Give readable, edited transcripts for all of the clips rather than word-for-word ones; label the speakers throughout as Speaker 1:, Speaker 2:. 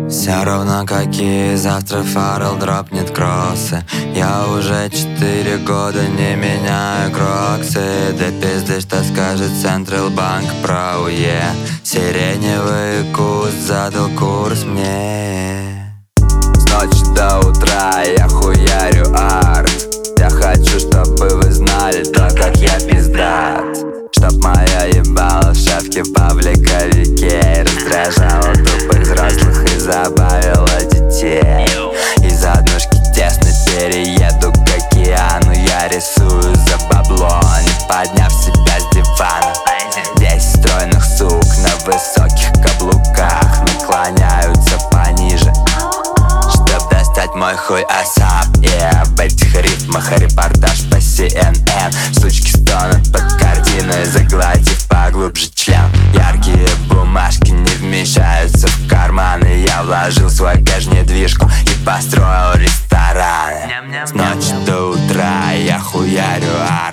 Speaker 1: Все равно какие завтра Фаррелл дропнет кроссы. Я уже 4 года не меняю кроксы. Да пизды, что скажет Централ Банк про УЕ. Сиреневый куст задал курс мне. С ночи до утра я хуярю арт. Я хочу, чтобы вы знали то, как я пиздат. Чтоб моя ебало в шапке павлика-викей раздражала тупых взрослых и забавила детей. Из однушки тесно перееду к океану. Я рисую за бабло, не подняв себя с дивана. 10 стройных сук на высоких каблуках наклоняются пониже, чтоб достать мой хуй асап. И об этих рифмах репортаж по CNN. Сучки стонут под картиной, загладив поглубже член. Яркие бумажки не вмещаются в карманы. Я вложил свой кэш в недвижку и построил ресторан. С ночи до утра я хуярю арт.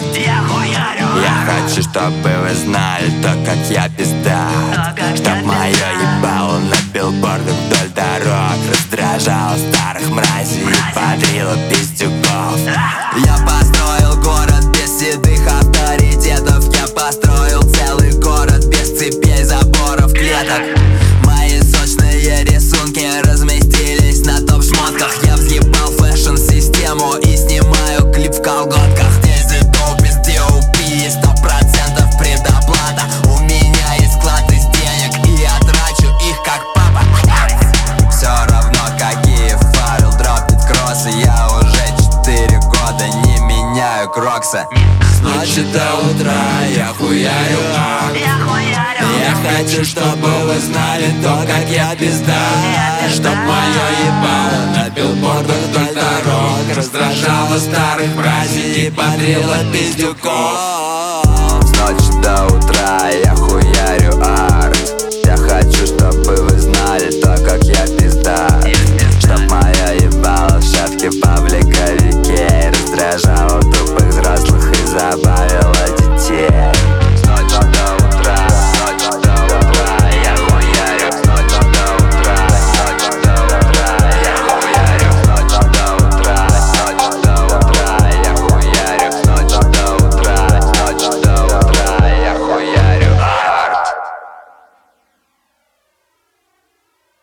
Speaker 1: Я хочу, чтобы вы знали то, как я пизда. Чтоб мое ебало на билбордах вдоль дорог раздражало старых мразей и бодрило пиздюков. Я построил город без седых авторитетов. Я построил целый город без цепей, заборов, клеток. Мои сочные рисунки разместились на топ-шмотках. Я взъебал фэшн-систему и снимаю клип в колготках. Здесь зато без DOP, 100% предоплата. У меня есть склад из денег, и я трачу их как папа. Все равно какие Фаррелл дропнет кроссы. Я уже 4 года не меняю кроксы.
Speaker 2: С ночи до утра я хуярю арт. Я хочу, чтобы вы знали то, как я пизда. Чтоб мое ебало на билбордах вдоль дорог раздражало старых мразей и бодрило пиздюков.
Speaker 1: С ночи до утра я хуярю арт.